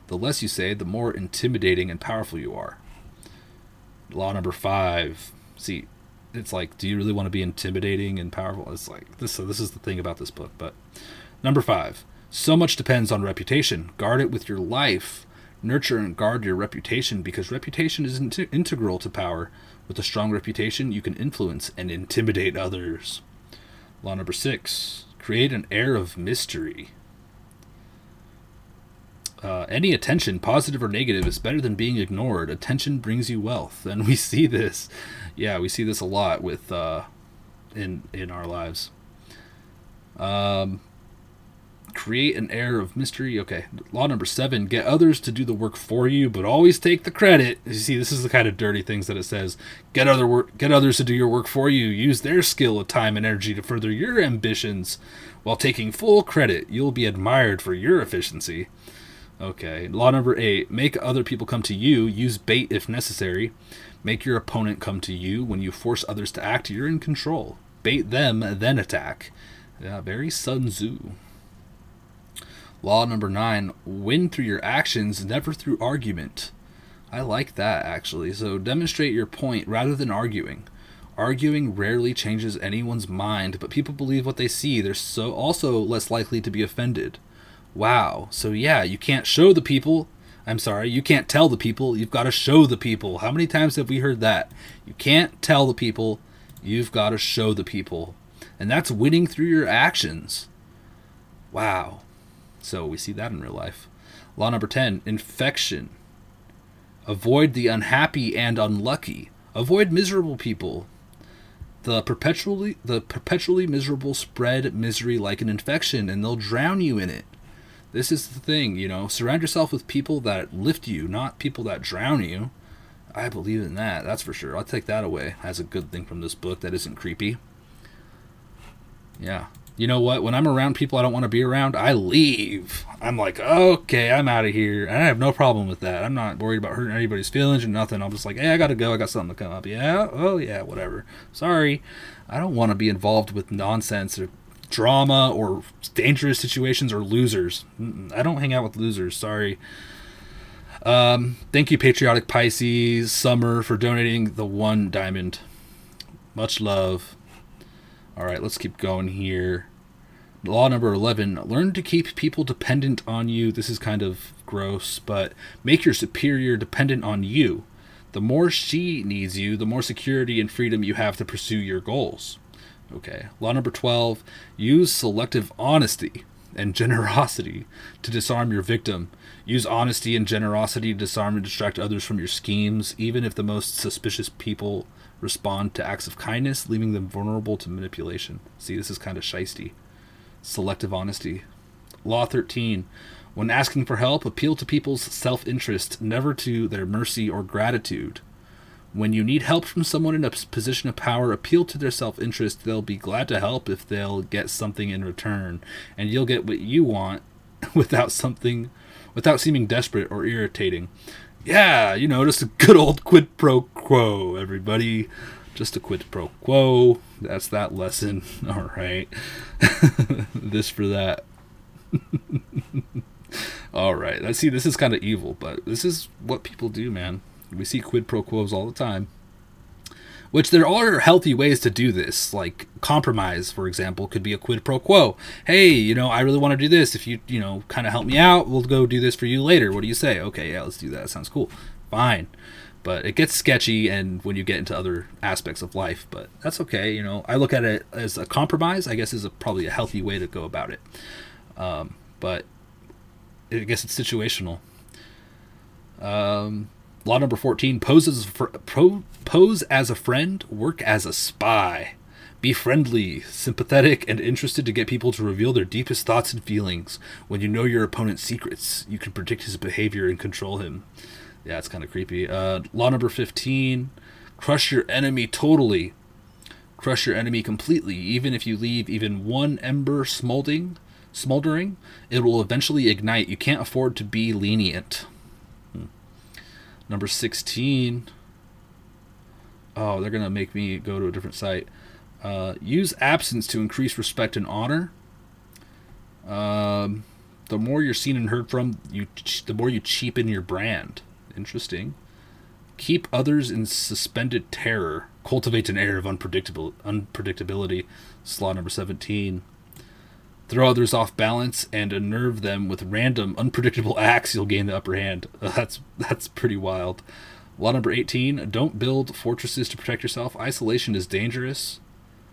The less you say, the more intimidating and powerful you are. Law number five. See, it's like, do you really want to be intimidating and powerful? It's like, this, so this is the thing about this book. But number five. So much depends on reputation. Guard it with your life. Nurture and guard your reputation, because reputation is in- integral to power. With a strong reputation, you can influence and intimidate others. Law number six. Create an air of mystery. Uh, any attention, positive or negative, is better than being ignored. Attention brings you wealth. And we see this. Yeah, we see this a lot with uh, in in our lives. Um, create an air of mystery. Okay. Law number seven. Get others to do the work for you, but always take the credit. You see, this is the kind of dirty things that it says. Get other work. Get others to do your work for you. Use their skill, time, and energy to further your ambitions. While taking full credit, you'll be admired for your efficiency. Okay. Law number eight. Make other people come to you. Use bait if necessary. Make your opponent come to you. When you force others to act, you're in control. Bait them, then attack. Yeah, very Sun Tzu. Law number nine. Win through your actions, never through argument. I like that, actually. So demonstrate your point rather than arguing. Arguing rarely changes anyone's mind, but people believe what they see. They're so also less likely to be offended. Wow. So yeah, you can't show the people. I'm sorry, you can't tell the people. You've got to show the people. How many times have we heard that? You can't tell the people. You've got to show the people. And that's winning through your actions. Wow. So we see that in real life. Law number ten, infection. Avoid the unhappy and unlucky. Avoid miserable people. The perpetually the perpetually miserable spread misery like an infection, and they'll drown you in it. This is the thing, you know, surround yourself with people that lift you, not people that drown you. I believe in that, that's for sure. I'll take that away as a good thing from this book that isn't creepy. Yeah. You know what? When I'm around people I don't want to be around, I leave. I'm like, okay, I'm out of here. And I have no problem with that. I'm not worried about hurting anybody's feelings or nothing. I'm just like, hey, I got to go. I got something to come up. Yeah? Oh, yeah, whatever. Sorry. I don't want to be involved with nonsense or drama or dangerous situations or losers. I don't hang out with losers. Sorry. Um, thank you, Patriotic Pisces Summer, for donating the one diamond. Much love. All right, let's keep going here. Law number eleven, learn to keep people dependent on you. This is kind of gross, but make your superior dependent on you. The more she needs you, the more security and freedom you have to pursue your goals. Okay. Law number twelve, use selective honesty and generosity to disarm your victim. Use honesty and generosity to disarm and distract others from your schemes, even if the most suspicious people respond to acts of kindness, leaving them vulnerable to manipulation. See, this is kind of shisty. Selective honesty. Law thirteen, when asking for help, appeal to people's self-interest, never to their mercy or gratitude. When you need help from someone in a position of power, appeal to their self-interest. They'll be glad to help if they'll get something in return, and you'll get what you want without something, without seeming desperate or irritating. Yeah, you know, just a good old quid pro quo, everybody. Just a quid pro quo. That's that lesson. All right. This for that. All right. Let's see, this is kind of evil, but this is what people do, man. We see quid pro quos all the time. Which there are healthy ways to do this. Like compromise, for example, could be a quid pro quo. Hey, you know, I really want to do this. If you, you know, kind of help me out, we'll go do this for you later. What do you say? Okay, yeah, let's do that. Sounds cool. Fine. But it gets sketchy and when you get into other aspects of life. But that's okay. You know, I look at it as a compromise, I guess, is a, probably a healthy way to go about it. Um, but I guess it's situational. Um... Law number fourteen, pose as, a fr- pro- pose as a friend, work as a spy. Be friendly, sympathetic, and interested to get people to reveal their deepest thoughts and feelings. When you know your opponent's secrets, you can predict his behavior and control him. Yeah, it's kind of creepy. Uh, law number fifteen, crush your enemy totally. Crush your enemy completely. Even if you leave even one ember smoldering, smoldering, it will eventually ignite. You can't afford to be lenient. Number sixteen. Oh, they're going to make me go to a different site. Uh, use absence to increase respect and honor. Um, The more you're seen and heard from, you the more you cheapen your brand. Interesting. Keep others in suspended terror. Cultivate an air of unpredictable unpredictability. Slaw number seventeen. Throw others off balance and unnerve them with random, unpredictable acts. You'll gain the upper hand. Uh, that's that's pretty wild. Law number eighteen. Don't build fortresses to protect yourself. Isolation is dangerous.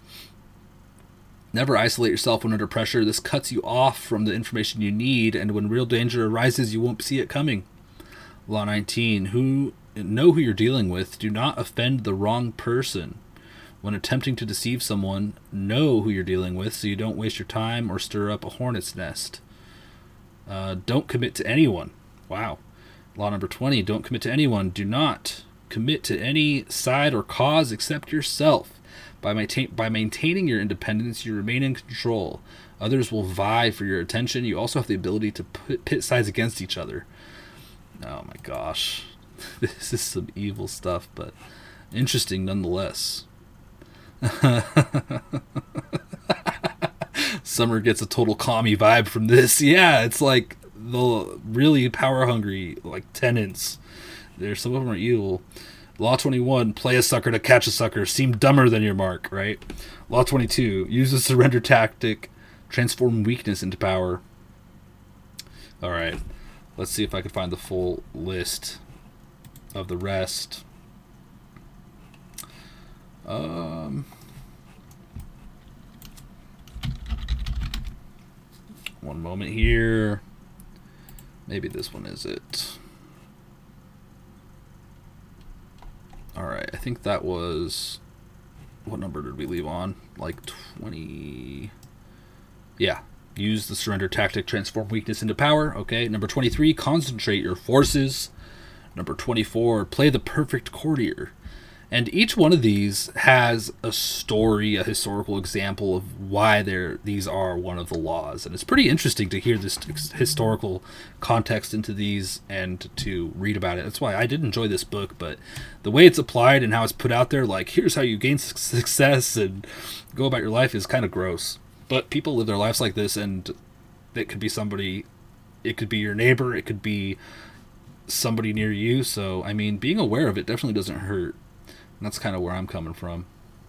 Never isolate yourself when under pressure. This cuts you off from the information you need, and when real danger arises, you won't see it coming. Law nineteen. Who know who you're dealing with. Do not offend the wrong person. When attempting to deceive someone, know who you're dealing with so you don't waste your time or stir up a hornet's nest. Uh, don't commit to anyone. Wow. Law number twenty. Don't commit to anyone. Do not commit to any side or cause except yourself. By, maintain, by maintaining your independence, you remain in control. Others will vie for your attention. You also have the ability to put, pit sides against each other. Oh my gosh. This is some evil stuff, but interesting nonetheless. Summer gets a total commie vibe from this. Yeah, it's like the really power-hungry, like, tenants. There's some of them are evil. Law twenty-one, play a sucker to catch a sucker. Seem dumber than your mark, right? Law twenty-two, use the surrender tactic. Transform weakness into power. All right, let's see if I can find the full list of the rest. Um, one moment here. Maybe this one is it. All right, I think that was, what number did we leave on? Like twenty. Yeah, use the surrender tactic, transform weakness into power. Okay, number twenty-three, concentrate your forces. Number twenty-four, play the perfect courtier. And each one of these has a story, a historical example of why they're, these are one of the laws. And it's pretty interesting to hear this historical context into these and to read about it. That's why I did enjoy this book, but the way it's applied and how it's put out there, like, here's how you gain success and go about your life, is kind of gross. But people live their lives like this, and it could be somebody, it could be your neighbor, it could be somebody near you. So, I mean, being aware of it definitely doesn't hurt. And that's kind of where I'm coming from.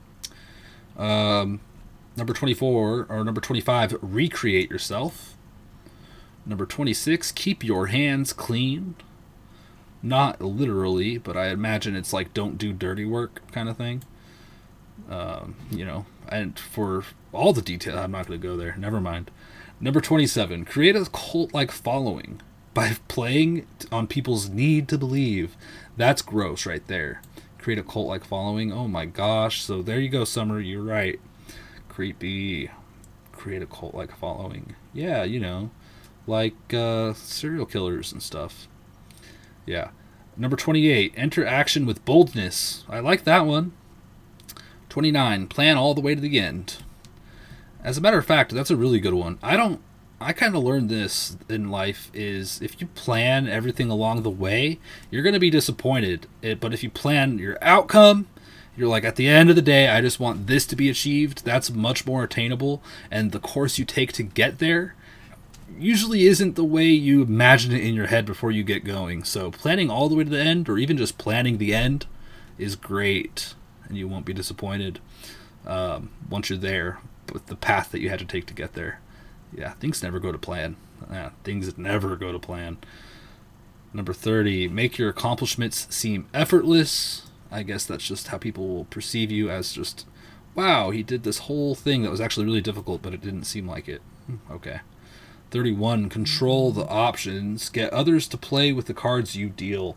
Um, number twenty-four, or number twenty-five, recreate yourself. Number twenty-six, keep your hands clean. Not literally, but I imagine it's like don't do dirty work kind of thing. Um, you know, and for all the detail, I'm not going to go there. Never mind. Number twenty-seven, create a cult-like following by playing on people's need to believe. That's gross right there. Create a cult-like following. Oh my gosh. So there you go, Summer. You're right. Creepy. Create a cult-like following. Yeah, you know, like uh, serial killers and stuff. Yeah. Number twenty-eight, enter action with boldness. I like that one. twenty-nine, plan all the way to the end. As a matter of fact, that's a really good one. I don't, I kind of learned this in life is if you plan everything along the way, you're going to be disappointed. It, but if you plan your outcome, you're like, at the end of the day, I just want this to be achieved. That's much more attainable. And the course you take to get there usually isn't the way you imagine it in your head before you get going. So planning all the way to the end, or even just planning the end, is great. And you won't be disappointed um, once you're there with the path that you had to take to get there. Yeah, things never go to plan. Yeah, things never go to plan. Number thirty, make your accomplishments seem effortless. I guess that's just how people will perceive you, as just, wow, he did this whole thing that was actually really difficult, but it didn't seem like it. Okay. thirty-one, control the options. Get others to play with the cards you deal.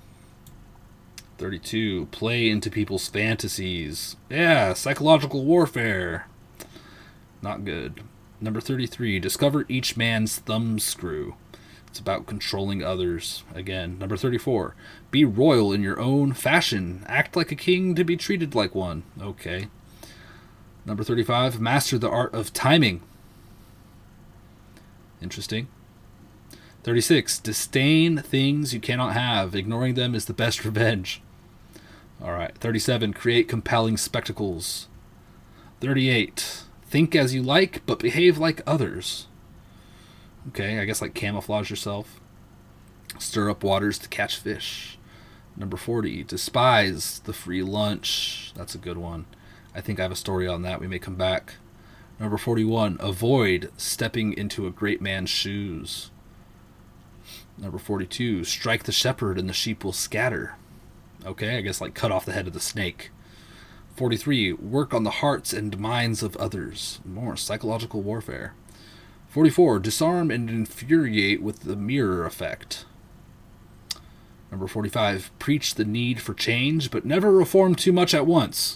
thirty-two, play into people's fantasies. Yeah, psychological warfare. Not good. Number thirty-three, discover each man's thumbscrew. It's about controlling others. Again. Number thirty-four, be royal in your own fashion. Act like a king to be treated like one. Okay. Number thirty-five, master the art of timing. Interesting. thirty-six, disdain things you cannot have. Ignoring them is the best revenge. All right. thirty-seven, create compelling spectacles. thirty-eight, think as you like, but behave like others. Okay, I guess like camouflage yourself. Stir up waters to catch fish. Number forty, despise the free lunch. That's a good one. I think I have a story on that. We may come back. Number forty-one, avoid stepping into a great man's shoes. Number forty-two, strike the shepherd and the sheep will scatter. Okay, I guess like cut off the head of the snake. forty-three, work on the hearts and minds of others. More psychological warfare. forty-four, disarm and infuriate with the mirror effect. Number forty-five, preach the need for change, but never reform too much at once.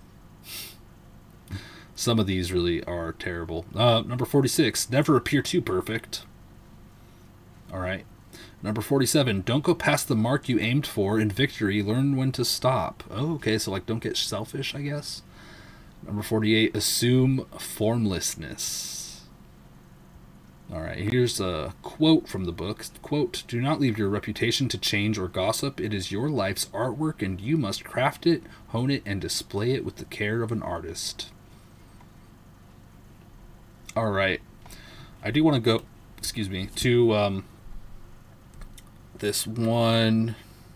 Some of these really are terrible. Uh, number forty-six, never appear too perfect. All right. Number forty-seven, don't go past the mark you aimed for. In victory, learn when to stop. Oh, okay, so like don't get selfish, I guess. Number forty-eight, assume formlessness. All right, here's a quote from the book. Quote, do not leave your reputation to change or gossip. It is your life's artwork, and you must craft it, hone it, and display it with the care of an artist. All right. I do want to go, excuse me, to um, this one,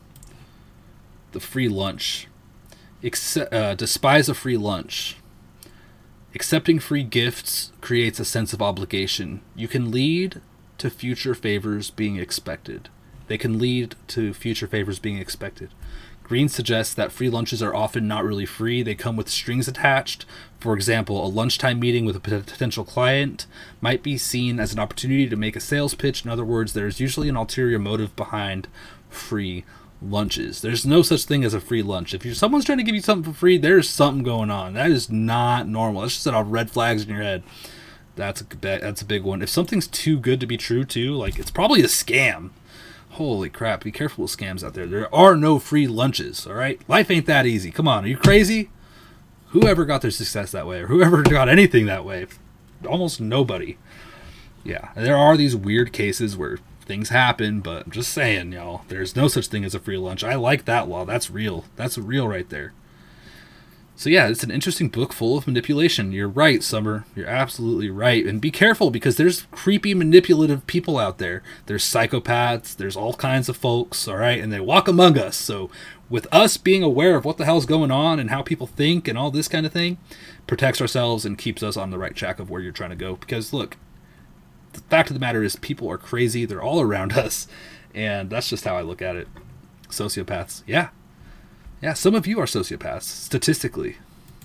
the free lunch. Exce- uh, despise a free lunch. Accepting free gifts creates a sense of obligation. You can lead to future favors being expected. They can lead to future favors being expected. Green suggests that free lunches are often not really free. They come with strings attached. For example, a lunchtime meeting with a potential client might be seen as an opportunity to make a sales pitch. In other words, there's usually an ulterior motive behind free lunches. There's no such thing as a free lunch. If you're, someone's trying to give you something for free, there's something going on. That is not normal. That's just set off red flags in your head. That's a, that's a big one. If something's too good to be true, too, like it's probably a scam. Holy crap, be careful with scams out there. There are no free lunches, all right? Life ain't that easy. Come on, are you crazy? Whoever got their success that way, or whoever got anything that way? Almost nobody. Yeah, there are these weird cases where things happen, but I'm just saying, y'all, there's no such thing as a free lunch. I like that law. That's real. That's real right there. So yeah, it's an interesting book full of manipulation. You're right, Summer. You're absolutely right. And be careful, because there's creepy, manipulative people out there. There's psychopaths. There's all kinds of folks, all right? And they walk among us. So with us being aware of what the hell's going on and how people think and all this kind of thing, protects ourselves and keeps us on the right track of where you're trying to go. Because look, the fact of the matter is people are crazy. They're all around us. And that's just how I look at it. Sociopaths. Yeah. Yeah, some of you are sociopaths, statistically.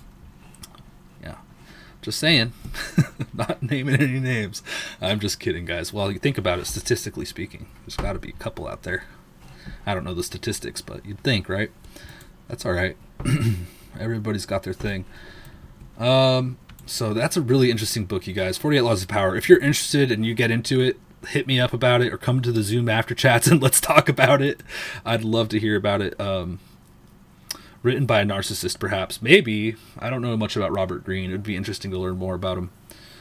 Yeah. Just saying. Not naming any names. I'm just kidding, guys. Well, you think about it, statistically speaking. There's got to be a couple out there. I don't know the statistics, but you'd think, right? That's all right. Everybody's got their thing. Um... So that's a really interesting book, you guys. forty-eight Laws of Power. If you're interested and you get into it, hit me up about it or come to the Zoom after chats and let's talk about it. I'd love to hear about it. Um, written by a narcissist, perhaps. Maybe. I don't know much about Robert Greene. It would be interesting to learn more about him.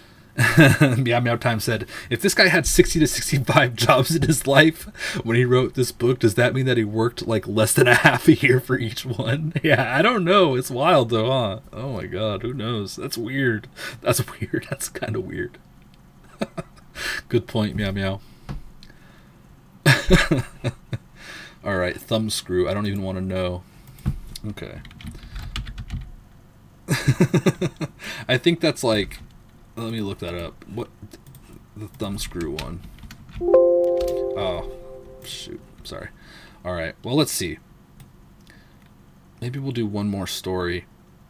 Meow Meow Time said, if this guy had sixty to sixty-five jobs in his life when he wrote this book, does that mean that he worked like less than a half a year for each one? Yeah, I don't know. It's wild though, huh? Oh my god, who knows? That's weird. That's weird. That's kind of weird. Good point, Meow Meow. Alright, thumb screw. I don't even want to know. Okay. I think that's like... Let me look that up. What? The thumb screw one. Oh, shoot. Sorry. All right. Well, let's see. Maybe we'll do one more story.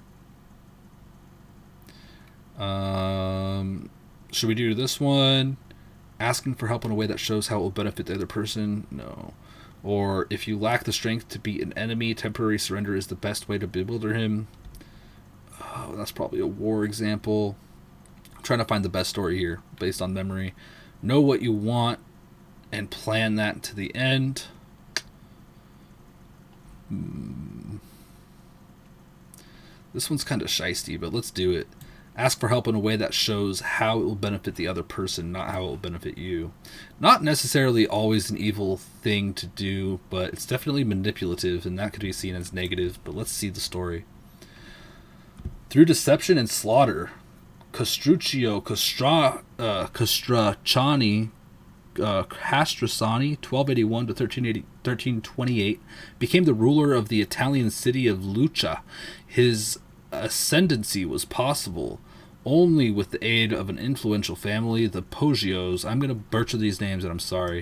Um, should we do this one? Asking for help in a way that shows how it will benefit the other person? No. Or if you lack the strength to beat an enemy, temporary surrender is the best way to bewilder him. Oh, that's probably a war example. I'm trying to find the best story here based on memory. Know what you want and plan that to the end. Hmm. This one's kind of shysty, but let's do it. Ask for help in a way that shows how it will benefit the other person, not how it will benefit you. Not necessarily always an evil thing to do, but it's definitely manipulative, and that could be seen as negative. But let's see the story. Through deception and slaughter, Castruccio Castra, uh, Castracani uh, Castrasani, twelve eighty-one to thirteen twenty-eight, became the ruler of the Italian city of Lucca. His ascendancy was possible only with the aid of an influential family, the Poggios. I'm going to butcher these names, and I'm sorry.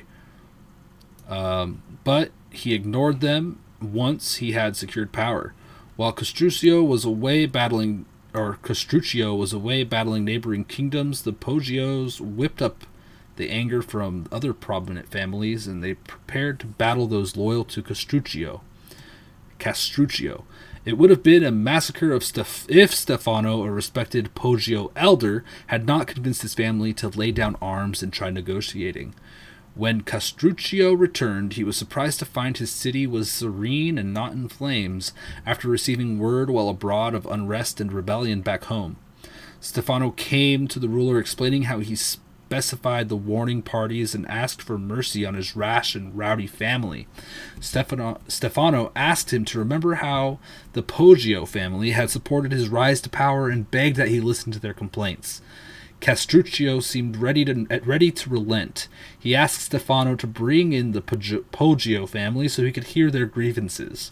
Um, but he ignored them once he had secured power. While Castruccio was away battling, or Castruccio was away battling neighboring kingdoms, the Poggios whipped up the anger from other prominent families, and they prepared to battle those loyal to Castruccio. Castruccio. It would have been a massacre of Steph- if Stefano, a respected Poggio elder, had not convinced his family to lay down arms and try negotiating. When Castruccio returned, he was surprised to find his city was serene and not in flames, after receiving word while abroad of unrest and rebellion back home. Stefano came to the ruler explaining how he specified the warning parties and asked for mercy on his rash and rowdy family. Stefano, Stefano asked him to remember how the Poggio family had supported his rise to power and begged that he listen to their complaints. Castruccio seemed ready to ready to relent. He asked Stefano to bring in the Poggio family so he could hear their grievances.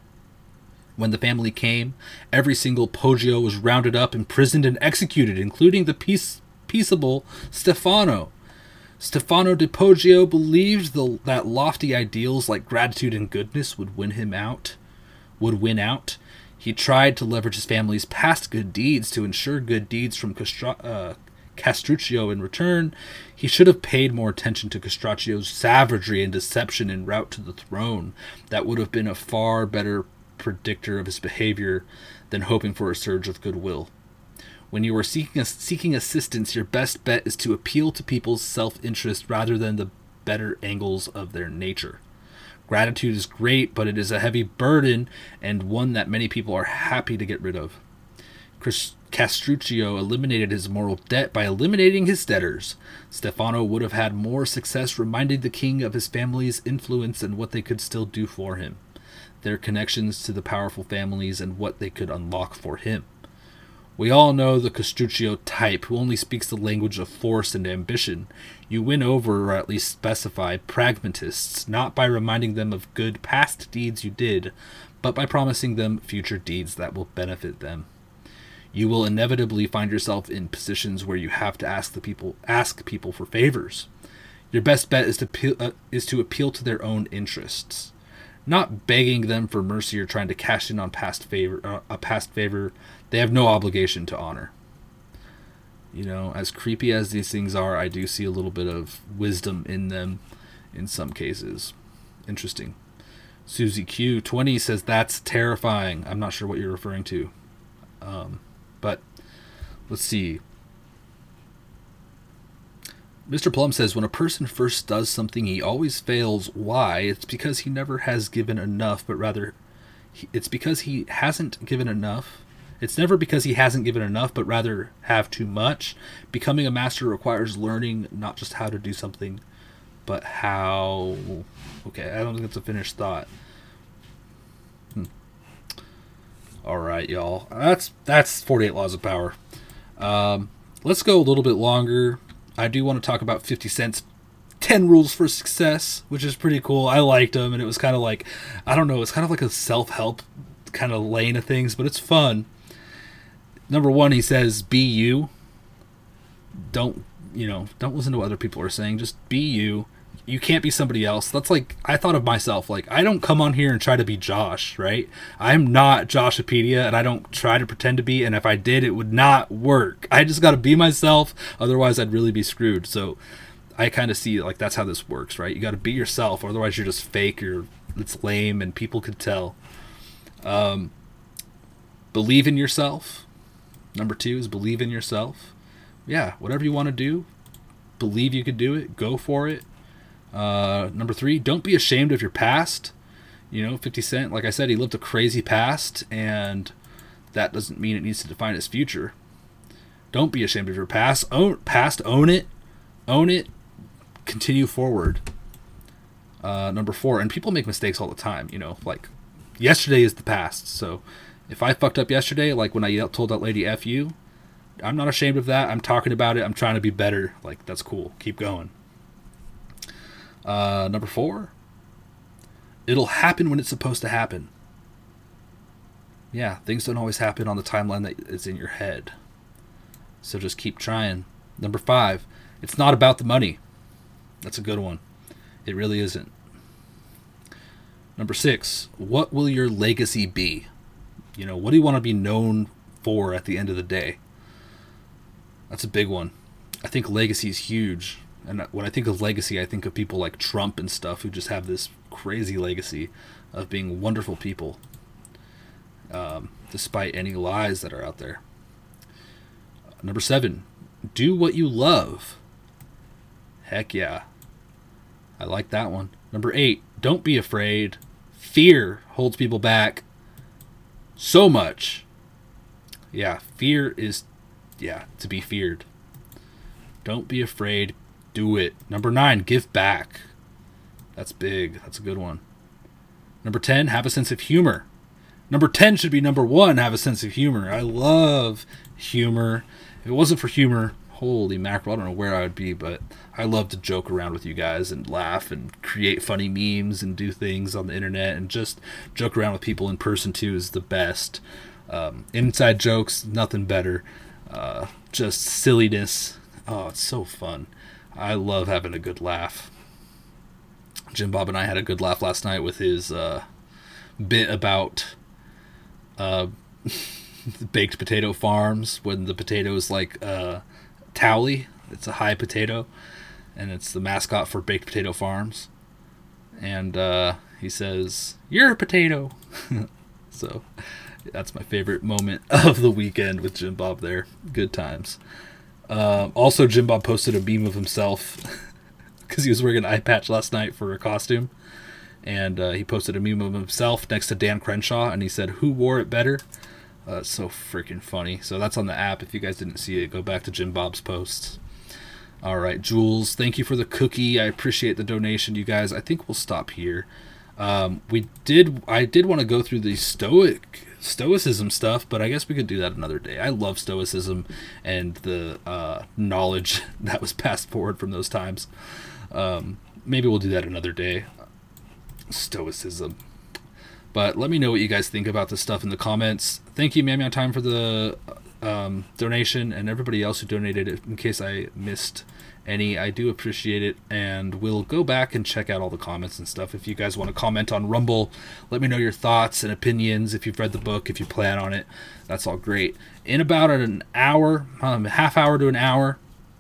When the family came, every single Poggio was rounded up, imprisoned, and executed, including the peace, peaceable Stefano. Stefano de Poggio believed the, that lofty ideals like gratitude and goodness would win him out. Would win out. He tried to leverage his family's past good deeds to ensure good deeds from Castra, uh, Castruccio in return. He should have paid more attention to Castruccio's savagery and deception en route to the throne. That would have been a far better predictor of his behavior than hoping for a surge of goodwill. When you are seeking a, seeking assistance, your best bet is to appeal to people's self-interest rather than the better angles of their nature. Gratitude is great, but it is a heavy burden and one that many people are happy to get rid of. Chris, Castruccio eliminated his moral debt by eliminating his debtors. Stefano would have had more success reminding the king of his family's influence and what they could still do for him, their connections to the powerful families, and what they could unlock for him. We all know the Castruccio type, who only speaks the language of force and ambition. You win over, or at least specify, pragmatists, not by reminding them of good past deeds you did, but by promising them future deeds that will benefit them. You will inevitably find yourself in positions where you have to ask the people ask people for favors. Your best bet is to appeal, uh, is to appeal to their own interests, not begging them for mercy or trying to cash in on past favor uh, a past favor they have no obligation to honor. You know, as creepy as these things are, I do see a little bit of wisdom in them in some cases. Interesting. Susie Q twenty says that's terrifying. I'm not sure what you're referring to. Um, but let's see. Mister Plum says, when a person first does something he always fails, why? It's because he never has given enough, but rather he, it's because he hasn't given enough. It's never because he hasn't given enough, but rather have too much. Becoming a master requires learning not just how to do something, but how... Okay, I don't think it's a finished thought. Hmm. All right, y'all. That's that's forty-eight Laws of Power. Um, let's go a little bit longer. I do want to talk about fifty Cent's ten Rules for Success, which is pretty cool. I liked them, and it was kind of like, I don't know, it's kind of like a self-help kind of lane of things, but it's fun. Number one, he says, be you. Don't, you know, don't listen to what other people are saying. Just be you. You can't be somebody else. That's like, I thought of myself, like, I don't come on here and try to be Josh, right? I'm not Joshopedia, and I don't try to pretend to be, and if I did, it would not work. I just got to be myself, otherwise I'd really be screwed. So I kind of see, like, that's how this works, right? You got to be yourself, or otherwise you're just fake, or it's lame, and people could tell. Um, believe in yourself. Number two is believe in yourself. Yeah, whatever you want to do, believe you could do it, go for it. Uh, number three, don't be ashamed of your past. You know, fifty Cent, like I said, he lived a crazy past, and that doesn't mean it needs to define his future. Don't be ashamed of your past. Own past, own it, own it, continue forward. Uh, number four, and people make mistakes all the time. You know, like yesterday is the past. So if I fucked up yesterday, like when I told that lady F you, I'm not ashamed of that. I'm talking about it. I'm trying to be better. Like, that's cool. Keep going. Uh, number four, it'll happen when it's supposed to happen. Yeah, things don't always happen on the timeline that is in your head. So just keep trying. Number five, it's not about the money. That's a good one. It really isn't. Number six, what will your legacy be? You know, what do you want to be known for at the end of the day? That's a big one. I think legacy is huge. And when I think of legacy, I think of people like Trump and stuff who just have this crazy legacy of being wonderful people, um, despite any lies that are out there. Number seven, do what you love. Heck yeah. I like that one. Number eight, don't be afraid. Fear holds people back so much. Yeah, fear is, yeah, to be feared. Don't be afraid. Do it. Number nine, give back. That's big. That's a good one. Number ten, have a sense of humor. Number ten should be number one, have a sense of humor. I love humor. If it wasn't for humor, holy mackerel, I don't know where I would be, but I love to joke around with you guys and laugh and create funny memes and do things on the internet, and just joke around with people in person too is the best. Um, inside jokes, nothing better. Uh, just silliness. Oh, it's so fun. I love having a good laugh. Jim Bob and I had a good laugh last night with his uh, bit about uh, baked potato farms, when the potato is like uh, Towley. It's a high potato, and it's the mascot for Baked Potato Farms. And uh, he says, "You're a potato." So that's my favorite moment of the weekend with Jim Bob there. Good times. Um, also, Jim Bob posted a meme of himself because he was wearing an eye patch last night for a costume. And uh, he posted a meme of himself next to Dan Crenshaw, and he said, "Who wore it better?" Uh, it's so freaking funny. So that's on the app. If you guys didn't see it, go back to Jim Bob's posts. All right, Jules, thank you for the cookie. I appreciate the donation, you guys. I think we'll stop here. Um, we did. I did want to go through the stoic stoicism stuff, but I guess we could do that another day. I love stoicism and the uh, knowledge that was passed forward from those times. Um, maybe we'll do that another day. Stoicism. But let me know what you guys think about this stuff in the comments. Thank you, Mammy on Time, for the um, donation, and everybody else who donated it, in case I missed any. I do appreciate it, and we'll go back and check out all the comments and stuff. If you guys want to comment on Rumble, let me know your thoughts and opinions. If you've read the book, if you plan on it, that's all great. In about an hour, um, half hour to an hour,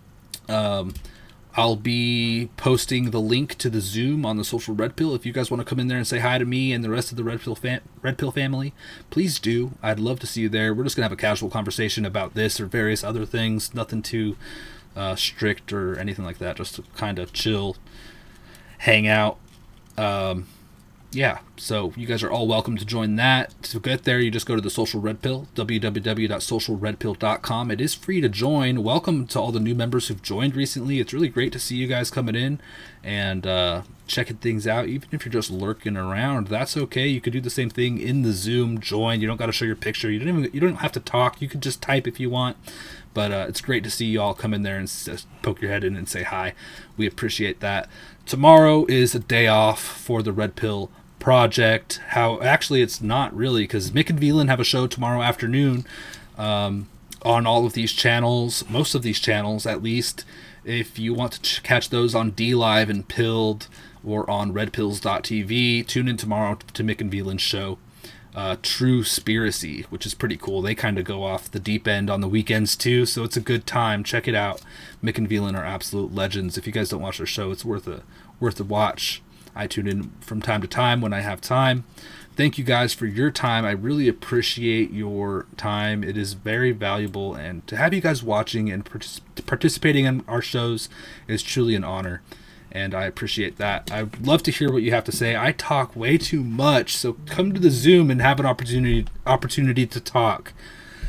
um, I'll be posting the link to the Zoom on the Social Red Pill. If you guys want to come in there and say hi to me and the rest of the Red Pill, fam- Red Pill family, please do. I'd love to see you there. We're just going to have a casual conversation about this or various other things. Nothing too uh, strict or anything like that. Just to kind of chill, hang out. Um, yeah, so you guys are all welcome to join that. To get there, you just go to the Social Red Pill, w w w dot social red pill dot com. It is free to join. Welcome to all the new members who've joined recently. It's really great to see you guys coming in and uh, checking things out. Even if you're just lurking around, that's okay. You could do the same thing in the Zoom. Join. You don't got to show your picture. You don't even. You don't have to talk. You could just type if you want. But uh, it's great to see you all come in there and s- poke your head in and say hi. We appreciate that. Tomorrow is a day off for the Red Pill Project. How actually it's not really, because Mick and Velan have a show tomorrow afternoon um, on all of these channels, most of these channels at least. If you want to ch- catch those on D Live and Pilled or on red pills dot t v, tune in tomorrow to Mick and Velan's show, uh, True Spiracy, which is pretty cool. They kind of go off the deep end on the weekends too, so it's a good time. Check it out. Mick and Velan are absolute legends. If you guys don't watch their show, it's worth a worth a watch. I tune in from time to time when I have time. Thank you guys for your time. I really appreciate your time. It is very valuable, and to have you guys watching and partic- participating in our shows is truly an honor, and I appreciate that. I'd love to hear what you have to say. I talk way too much, so come to the Zoom and have an opportunity opportunity to talk.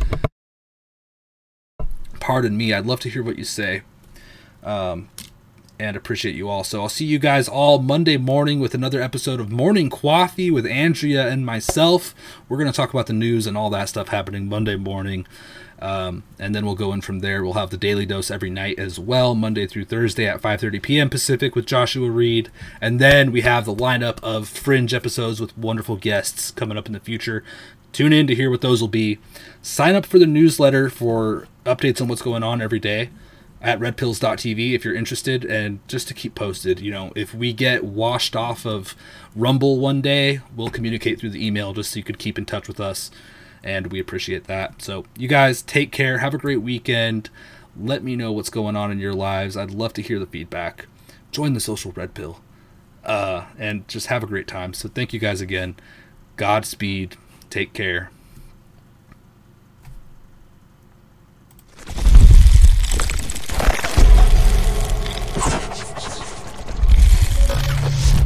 Pardon me. I'd love to hear what you say. Um, and appreciate you all. So I'll see you guys all Monday morning with another episode of Morning Coffee with Andrea and myself. We're going to talk about the news and all that stuff happening Monday morning. Um, and then we'll go in from there. We'll have the Daily Dose every night as well, Monday through Thursday at five thirty p.m. Pacific with Joshua Reed. And then we have the lineup of Fringe episodes with wonderful guests coming up in the future. Tune in to hear what those will be. Sign up for the newsletter for updates on what's going on every day at red pills dot t v if you're interested, and just to keep posted. You know, if we get washed off of Rumble one day, we'll communicate through the email just so you could keep in touch with us. And we appreciate that. So you guys take care. Have a great weekend. Let me know what's going on in your lives. I'd love to hear the feedback. Join the Social Red Pill. Uh, and just have a great time. So thank you guys again. Godspeed. Take care.